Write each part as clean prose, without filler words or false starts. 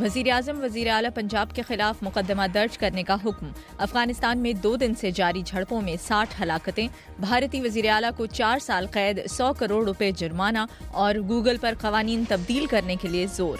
وزیراعظم وزیر اعلیٰ پنجاب کے خلاف مقدمہ درج کرنے کا حکم۔ افغانستان میں 2 دن سے جاری جھڑپوں میں 60 ہلاکتیں، بھارتی وزیر اعلیٰ کو 4 سال قید، 100 کروڑ روپے جرمانہ اور گوگل پر قوانین تبدیل کرنے کے لیے زور۔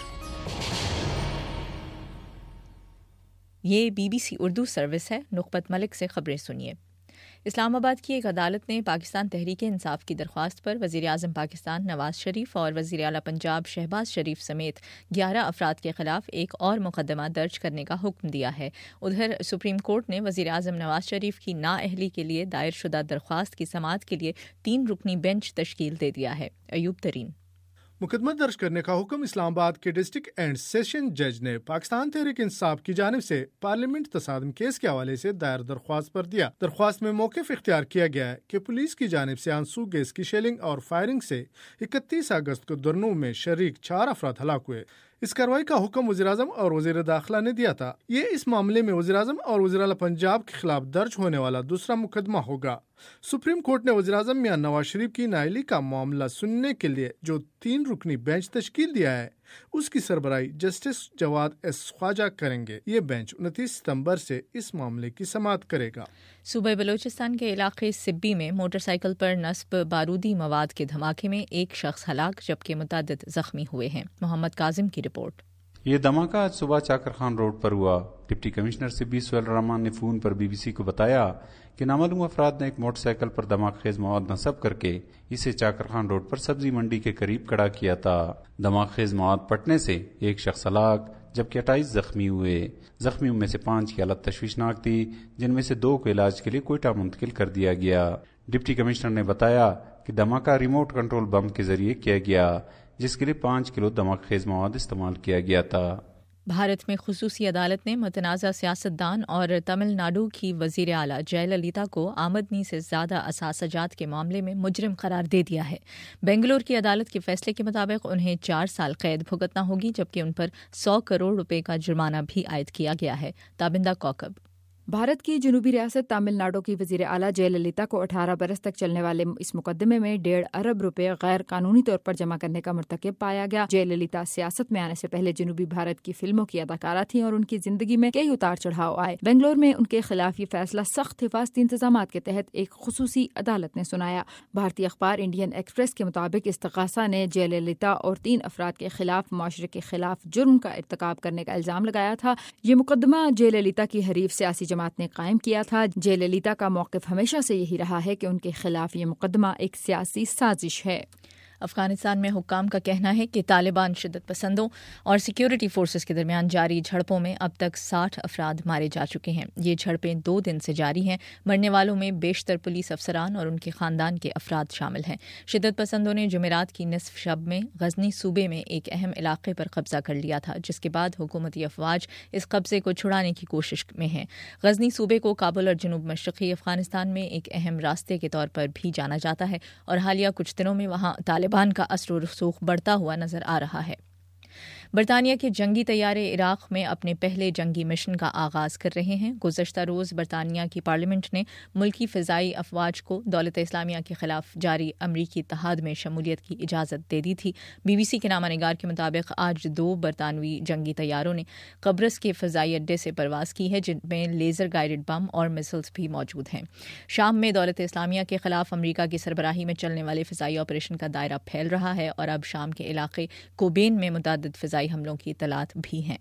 یہ BBC اردو سروس ہے۔ نخبت ملک سے خبریں سنیے۔ اسلام آباد کی ایک عدالت نے پاکستان تحریک انصاف کی درخواست پر وزیر اعظم پاکستان نواز شریف اور وزیر اعلیٰ پنجاب شہباز شریف سمیت 11 افراد کے خلاف ایک اور مقدمہ درج کرنے کا حکم دیا ہے۔ ادھر سپریم کورٹ نے وزیر اعظم نواز شریف کی نااہلی کے لیے دائر شدہ درخواست کی سماعت کے لیے 3 رکنی بینچ تشکیل دے دیا ہے۔ ایوب ترین۔ مقدمہ درج کرنے کا حکم اسلام آباد کے ڈسٹرکٹ اینڈ سیشن جج نے پاکستان تحریک انصاف کی جانب سے پارلیمنٹ تصادم کیس کے حوالے سے دائر درخواست پر دیا۔ درخواست میں موقف اختیار کیا گیا ہے کہ پولیس کی جانب سے آنسو گیس کی شیلنگ اور فائرنگ سے 31 اگست کو درنو میں شریک 4 افراد ہلاک ہوئے۔ اس کارروائی کا حکم وزیراعظم اور وزیر داخلہ نے دیا تھا۔ یہ اس معاملے میں وزیراعظم اور وزیر اعلیٰ پنجاب کے خلاف درج ہونے والا دوسرا مقدمہ ہوگا۔ سپریم کورٹ نے وزیراعظم میاں نواز شریف کی نااہلی کا معاملہ سننے کے لیے جو 3 رکنی بینچ تشکیل دیا ہے اس کی سربراہی جسٹس جواد ایس خواجہ کریں گے۔ یہ بینچ 29 ستمبر سے اس معاملے کی سماعت کرے گا۔ صوبہ بلوچستان کے علاقے سبی میں موٹر سائیکل پر نصب بارودی مواد کے دھماکے میں ایک شخص ہلاک جبکہ متعدد زخمی ہوئے ہیں۔ محمد کاظم کی رپورٹ۔ یہ دھماکہ آج صبح چاکر خان روڈ پر ہوا۔ ڈپٹی کمشنر سبی سہیل الرحمان نے فون پر BBC کو بتایا کہ نامعلوم افراد نے ایک موٹر سائیکل پر دھماکہ خیز مواد نصب کر کے اسے چاکر خان روڈ پر سبزی منڈی کے قریب کھڑا کیا تھا۔ دھماکہ خیز مواد پھٹنے سے ایک شخص ہلاک جبکہ 28 زخمی ہوئے۔ زخمیوں میں سے 5 کی حالت تشویشناک تھی، جن میں سے 2 کو علاج کے لیے کوئٹہ منتقل کر دیا گیا۔ ڈپٹی کمشنر نے بتایا کہ دھماکہ ریموٹ کنٹرول بم کے ذریعے کیا گیا، جس کے لیے 5 کلو دھماکہ خیز مواد استعمال کیا گیا تھا۔ بھارت میں خصوصی عدالت نے متنازع سیاستدان اور تمل ناڈو کی وزیر اعلیٰ جے للیتا کو آمدنی سے زیادہ اثاثجات کے معاملے میں مجرم قرار دے دیا ہے۔ بنگلور کی عدالت کے فیصلے کے مطابق انہیں 4 سال قید بھگتنا ہوگی جبکہ ان پر 100 کروڑ روپے کا جرمانہ بھی عائد کیا گیا ہے۔ تابندہ کوکب۔ بھارت کی جنوبی ریاست تامل ناڈو کی وزیر اعلیٰ جے للیتا کو 18 برس تک چلنے والے اس مقدمے میں 1.5 ارب روپے غیر قانونی طور پر جمع کرنے کا مرتکب پایا گیا۔ جے للیتا سیاست میں آنے سے پہلے جنوبی بھارت کی فلموں کی اداکارہ تھیں اور ان کی زندگی میں کئی اتار چڑھاؤ آئے۔ بنگلور میں ان کے خلاف یہ فیصلہ سخت حفاظتی انتظامات کے تحت ایک خصوصی عدالت نے سنایا۔ بھارتی اخبار انڈین ایکسپریس کے مطابق استغاثہ نے جے للیتا اور 3 افراد کے خلاف معاشرے کے خلاف جرم کا ارتکاب کرنے کا الزام لگایا تھا۔ یہ مقدمہ جے للیتا کی حریف سیاسی جماعت نے قائم کیا تھا۔ جے للیتا کا موقف ہمیشہ سے یہی رہا ہے کہ ان کے خلاف یہ مقدمہ ایک سیاسی سازش ہے۔ افغانستان میں حکام کا کہنا ہے کہ طالبان شدت پسندوں اور سیکیورٹی فورسز کے درمیان جاری جھڑپوں میں اب تک 60 افراد مارے جا چکے ہیں۔ یہ جھڑپیں 2 دن سے جاری ہیں۔ مرنے والوں میں بیشتر پولیس افسران اور ان کے خاندان کے افراد شامل ہیں۔ شدت پسندوں نے جمعرات کی نصف شب میں غزنی صوبے میں ایک اہم علاقے پر قبضہ کر لیا تھا، جس کے بعد حکومتی افواج اس قبضے کو چھڑانے کی کوشش میں ہیں۔ غزنی صوبے کو کابل اور جنوب مشرقی افغانستان میں ایک اہم راستے کے طور پر بھی جانا جاتا ہے اور حالیہ کچھ دنوں میں وہاں طالبان کا اثر و رسوخ بڑھتا ہوا نظر آ رہا ہے۔ برطانیہ کے جنگی طیارے عراق میں اپنے پہلے جنگی مشن کا آغاز کر رہے ہیں۔ گزشتہ روز برطانیہ کی پارلیمنٹ نے ملکی فضائی افواج کو دولت اسلامیہ کے خلاف جاری امریکی اتحاد میں شمولیت کی اجازت دے دی تھی۔ BBC کے نامہ نگار کے مطابق آج 2 برطانوی جنگی طیاروں نے قبرص کے فضائی اڈے سے پرواز کی ہے، جن میں لیزر گائیڈڈ بم اور میسلز بھی موجود ہیں۔ شام میں دولت اسلامیہ کے خلاف امریکہ کی سربراہی میں چلنے والے فضائی آپریشن کا دائرہ پھیل رہا ہے اور اب شام کے علاقے کوبین میں متعدد فضائی حملوں کی اطلاعات بھی ہیں۔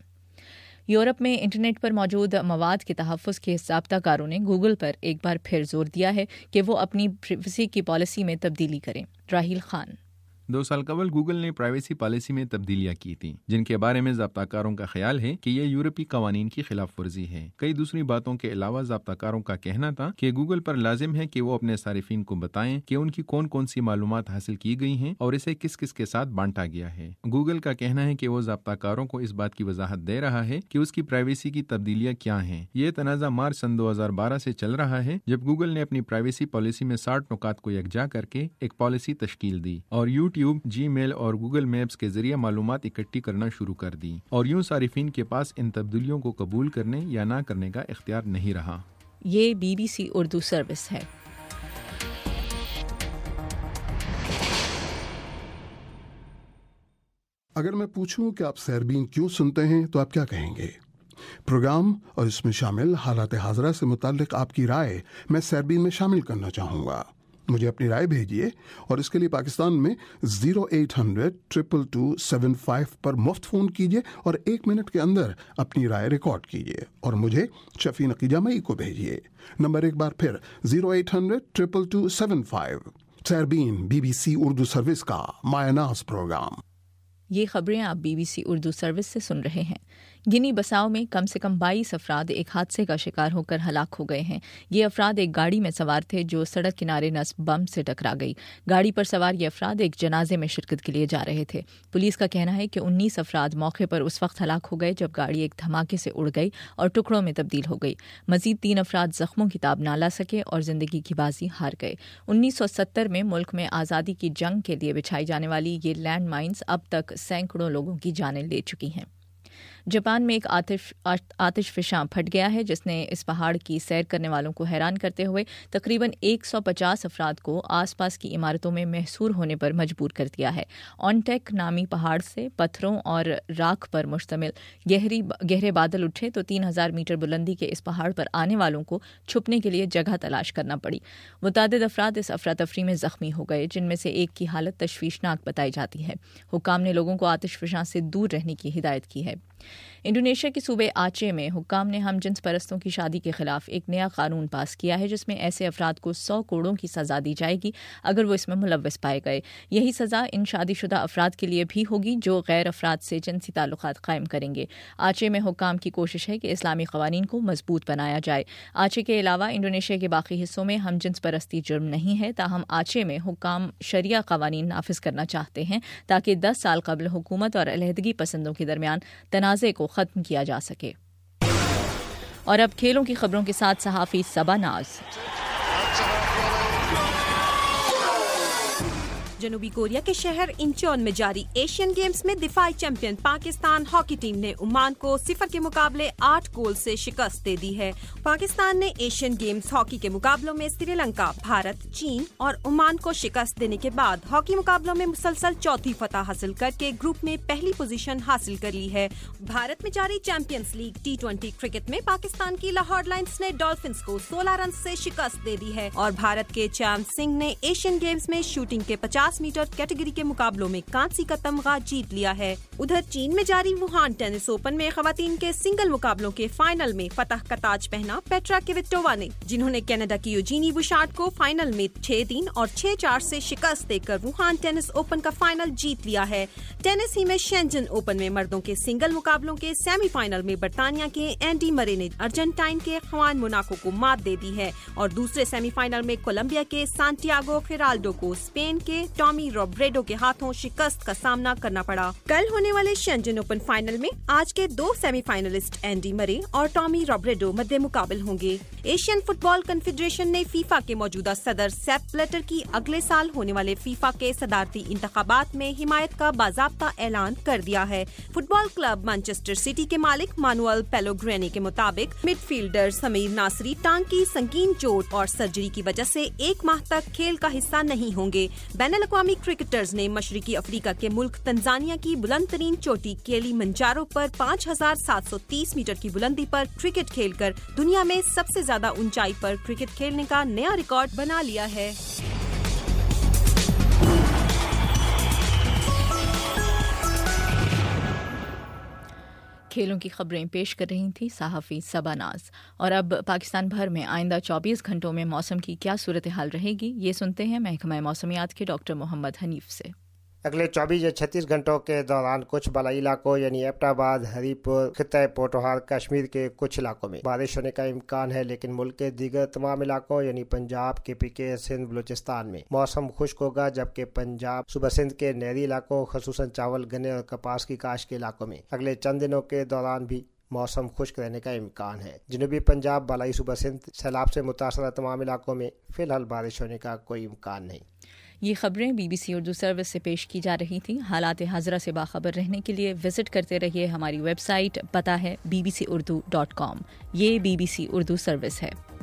یورپ میں انٹرنیٹ پر موجود مواد کے تحفظ کے ضابطہ کاروں نے گوگل پر ایک بار پھر زور دیا ہے کہ وہ اپنی پرائیویسی کی پالیسی میں تبدیلی کریں۔ راہیل خان۔ 2 سال قبل گوگل نے پرائیویسی پالیسی میں تبدیلیاں کی تھیں، جن کے بارے میں ضابطہ کاروں کا خیال ہے کہ یہ یورپی قوانین کی خلاف ورزی ہے۔ کئی دوسری باتوں کے علاوہ ضابطہ کاروں کا کہنا تھا کہ گوگل پر لازم ہے کہ وہ اپنے صارفین کو بتائیں کہ ان کی کون کون سی معلومات حاصل کی گئی ہیں اور اسے کس کس کے ساتھ بانٹا گیا ہے۔ گوگل کا کہنا ہے کہ وہ ضابطہ کاروں کو اس بات کی وضاحت دے رہا ہے کہ اس کی پرائیویسی کی تبدیلیاں کیا ہیں۔ یہ تنازع مارچ سن 2012 سے چل رہا ہے، جب گوگل نے اپنی پرائیویسی پالیسی میں 60 نکات کو یکجا کر کے ایک پالیسی تشکیل دی اور یوٹیوب، جی میل اور گوگل میپس کے ذریعے معلومات اکٹھی کرنا شروع کر دی، اور یوں صارفین کے پاس ان تبدیلیوں کو قبول کرنے یا نہ کرنے کا اختیار نہیں رہا۔ یہ BBC اردو سروس ہے۔ اگر میں پوچھوں کہ آپ سیربین کیوں سنتے ہیں تو آپ کیا کہیں گے؟ پروگرام اور اس میں شامل حالات حاضرہ سے متعلق آپ کی رائے میں سیربین میں شامل کرنا چاہوں گا. مجھے اپنی رائے بھیجیے اور اس کے لیے پاکستان میں 0800-222-75 پر مفت فون کیجیے اور 1 منٹ کے اندر اپنی رائے ریکارڈ کیجیے اور مجھے شفیع نقی جامعی کو بھیجیے. نمبر ایک بار پھر 0800-222-75. سیربین BBC اردو سروس کا مایہ ناز پروگرام. یہ خبریں آپ BBC اردو سروس سے سن رہے ہیں. گنی بساؤ میں کم سے کم 22 افراد ایک حادثے کا شکار ہو کر ہلاک ہو گئے ہیں. یہ افراد ایک گاڑی میں سوار تھے جو سڑک کنارے نصب بم سے ٹکرا گئی. گاڑی پر سوار یہ افراد ایک جنازے میں شرکت کے لیے جا رہے تھے. پولیس کا کہنا ہے کہ 19 افراد موقع پر اس وقت ہلاک ہو گئے جب گاڑی ایک دھماکے سے اڑ گئی اور ٹکڑوں میں تبدیل ہو گئی. مزید 3 افراد زخموں کی تاب نہ لا سکے اور زندگی کی بازی ہار گئے. 1970 میں ملک میں آزادی کی جنگ کے لیے بچھائی جانے والی یہ لینڈ مائنز اب تک سینکڑوں لوگوں کی جانیں لے چکی ہیں. جاپان میں ایک آتش فشاں پھٹ گیا ہے جس نے اس پہاڑ کی سیر کرنے والوں کو حیران کرتے ہوئے تقریباً 150 افراد کو آس پاس کی عمارتوں میں محصور ہونے پر مجبور کر دیا ہے. اونٹیک نامی پہاڑ سے پتھروں اور راکھ پر مشتمل گہرے بادل اٹھے تو 3000 میٹر بلندی کے اس پہاڑ پر آنے والوں کو چھپنے کے لیے جگہ تلاش کرنا پڑی. متعدد افراد اس افراتفری میں زخمی ہو گئے جن میں سے ایک کی حالت تشویشناک بتائی جاتی ہے. حکام نے لوگوں کو آتش فشاں سے دور رہنے کی ہدایت کی ہے. انڈونیشیا کے صوبے آچے میں حکام نے ہم جنس پرستوں کی شادی کے خلاف ایک نیا قانون پاس کیا ہے جس میں ایسے افراد کو 100 کوڑوں کی سزا دی جائے گی اگر وہ اس میں ملوث پائے گئے. یہی سزا ان شادی شدہ افراد کے لیے بھی ہوگی جو غیر افراد سے جنسی تعلقات قائم کریں گے. آچے میں حکام کی کوشش ہے کہ اسلامی قوانین کو مضبوط بنایا جائے. آچے کے علاوہ انڈونیشیا کے باقی حصوں میں ہم جنس پرستی جرم نہیں ہے. تاہم آچے میں حکام شریعہ قوانین نافذ کرنا چاہتے ہیں تاکہ 10 سال قبل حکومت اور علیحدگی پسندوں کے درمیان تنازع کو ختم کیا جا سکے. اور اب کھیلوں کی خبروں کے ساتھ صحافی صبا ناز. جنوبی کوریا کے شہر انچون میں جاری ایشین گیمز میں دفاعی چیمپئن پاکستان ہاکی ٹیم نے عمان کو 0 کے مقابلے 8 گول سے شکست دے دی ہے. پاکستان نے ایشین گیمز ہاکی کے مقابلوں میں سری لنکا، بھارت، چین اور عمان کو شکست دینے کے بعد ہاکی مقابلوں میں مسلسل چوتھی فتح حاصل کر کے گروپ میں پہلی پوزیشن حاصل کر لی ہے. بھارت میں جاری چیمپئنز لیگ T20 کرکٹ میں پاکستان کی لاہور لائنز نے ڈولفنز کو 16 رن سے شکست دے دی ہے اور بھارت کے چاند سنگھ نے ایشین گیمز میں شوٹنگ کے 50 میٹر کیٹیگری کے مقابلوں میں کانسی کا تمغہ جیت لیا ہے. ادھر چین میں جاری ووہان ٹینس اوپن میں خواتین کے سنگل مقابلوں کے فائنل میں فتح کا تاج پہنا پیٹرا کویٹووا نے، جنہوں نے کینیڈا کی یوجینی بوشارڈ کو فائنل میں 6-3 اور 6-4 سے شکست دے کر ووہان ٹینس اوپن کا فائنل جیت لیا ہے. ٹینس ہی میں شینجن اوپن میں مردوں کے سنگل مقابلوں کے سیمی فائنل میں برطانیہ کے اینڈی مرے نے ارجنٹائن کے خوان موناکو کو مات دے دی ہے اور دوسرے سیمی فائنل میں کولمبیا کے سانٹیاگو خیرالڈو کو اسپین کے ٹامی روبریڈو کے ہاتھوں شکست کا سامنا کرنا پڑا. کل ہونے والے شینجن اوپن فائنل میں آج کے 2 سیمی فائنلسٹ اینڈی مرے اور ٹامی روبریڈو مد مقابل ہوں گے. ایشین فٹ بال کنفیڈریشن نے فیفا کے موجودہ صدر سیپ بلیٹر کی اگلے سال ہونے والے فیفا کے صدارتی انتخابات میں حمایت کا باضابطہ اعلان کر دیا ہے. Football club Manchester City کے مالک مانوئل پیلوگرینی کے مطابق مڈ فیلڈر سمیر ناصری ٹانگ کی سنگین چوٹ اور سرجری کی وجہ سے 1 ماہ تک کھیل کا حصہ نہیں ہوں گے. بین الاقوامی کرکٹرز نے مشرقی افریقہ کے ملک تنزانیہ کی بلند ترین چوٹی کیلی منجارو پر 5730 میٹر کی بلندی پر کرکٹ کھیل کر دنیا میں سب سے زیادہ اونچائی پر کرکٹ کھیلنے کا نیا ریکارڈ بنا لیا ہے. کھیلوں کی خبریں پیش کر رہی تھی صحافی صبا ناز. اور اب پاکستان بھر میں آئندہ 24 گھنٹوں میں موسم کی کیا صورتحال رہے گی، یہ سنتے ہیں محکمہ موسمیات کے ڈاکٹر محمد حنیف سے. اگلے 24 یا 36 گھنٹوں کے دوران کچھ بالائی علاقوں یعنی ایبٹ آباد، ہری پور، خطہ پوٹوہار، کشمیر کے کچھ علاقوں میں بارش ہونے کا امکان ہے، لیکن ملک کے دیگر تمام علاقوں یعنی پنجاب، KPK، سندھ، بلوچستان میں موسم خشک ہوگا، جبکہ پنجاب، صوبہ سندھ کے نہری علاقوں خصوصاً چاول، گنے اور کپاس کی کاشت کے علاقوں میں اگلے چند دنوں کے دوران بھی موسم خشک رہنے کا امکان ہے. جنوبی پنجاب، بالائی صوبہ سندھ، سیلاب سے متاثرہ تمام علاقوں میں فی الحال بارش ہونے کا کوئی امکان نہیں. یہ خبریں BBC اردو سروس سے پیش کی جا رہی تھیں. حالات حاضرہ سے باخبر رہنے کے لیے وزٹ کرتے رہیے ہماری ویب سائٹ، پتہ ہے bbcurdu.com. یہ BBC اردو سروس ہے.